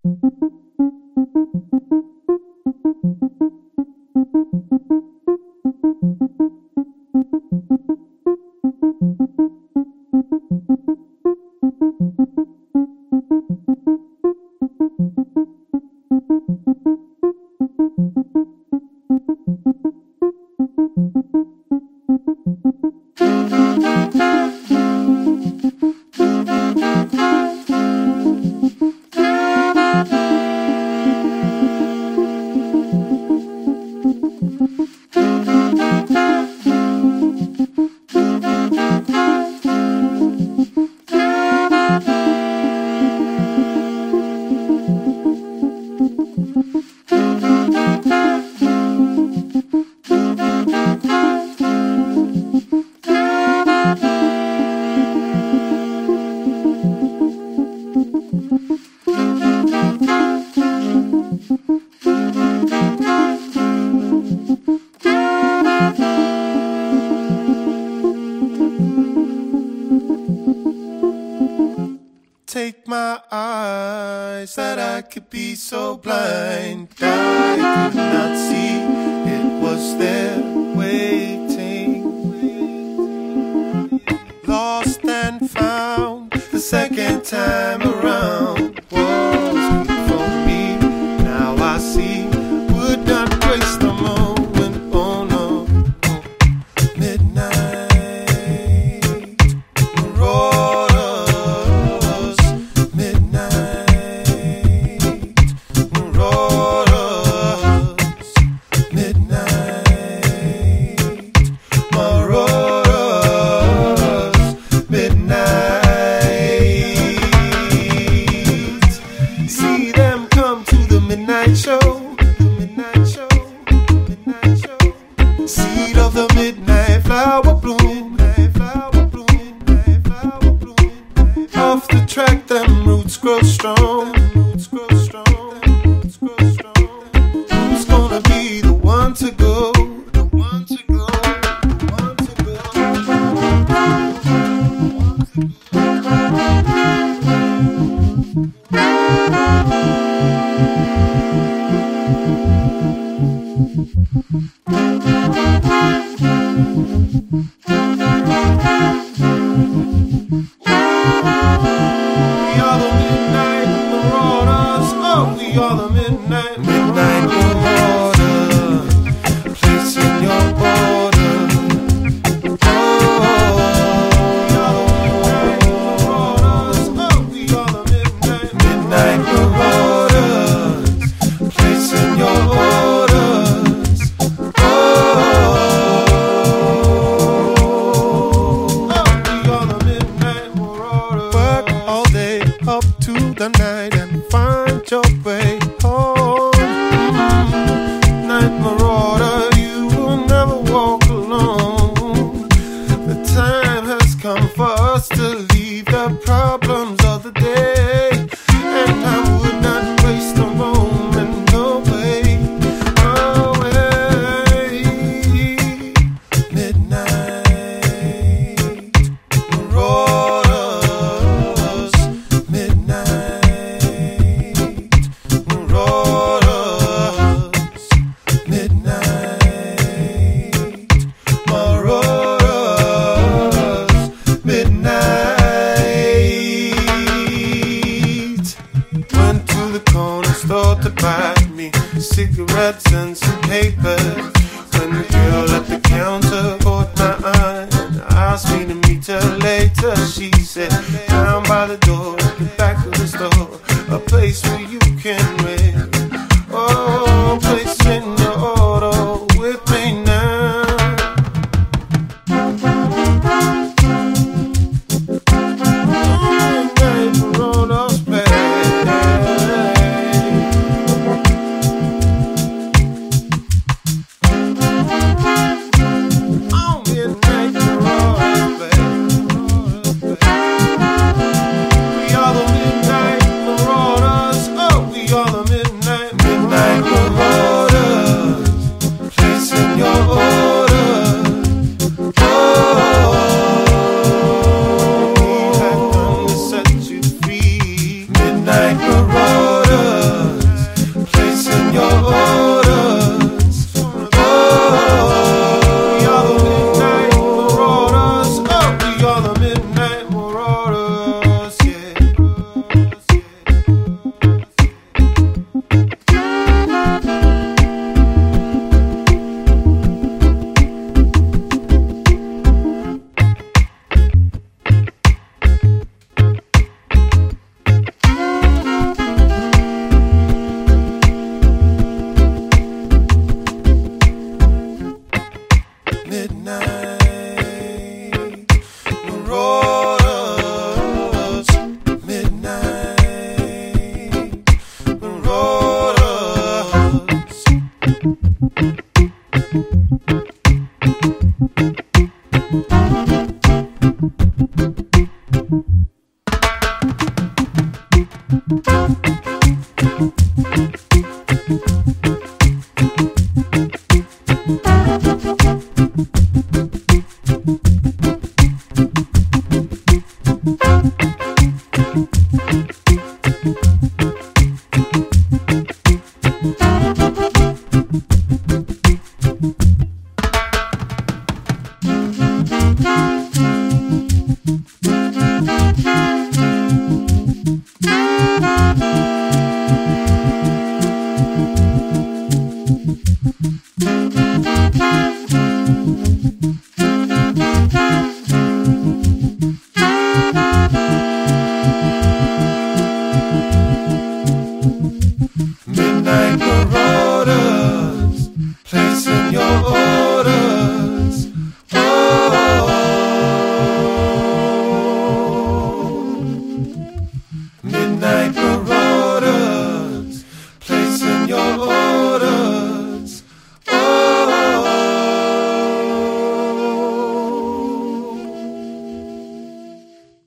Take my eyes that I could be so blind I could not see it was there waiting. Lost and found the second time around was for me. Now I see, would not waste a moment. Oh no, midnight marauders, midnight marauders, midnight marauders, midnight. See them come to the midnight show, the midnight show, the midnight show. Seed of the midnight flower bloom, midnight flower bloom, midnight flower bloom. Off the track, them roots grow strong, roots grow strong, roots grow strong. Who's gonna be the one to go? The one to go, the one to go. We are the midnight marauders. Oh, we are the midnight marauders. Placing your border. Oh, we are the midnight marauders. Placing your orders. Oh, we are the midnight marauders. Work all day up to the night and find your way home. Night marauder, you will never walk alone. The time has come for us to leave the problems of the day, and I would not waste a moment. No way, no way. Midnight marauders, midnight marauders, midnight marauders, midnight. Went to the corner store to buy me cigarettes and some papers. When the girl at the counter caught my eye and asked me to meet her later, she said, down by the door at the back of the store, a place where you can rent. Oh, placing your order with me now. Midnight marauders, babe. Oh, midnight marauders, babe. We are the midnight marauders. Oh, we are the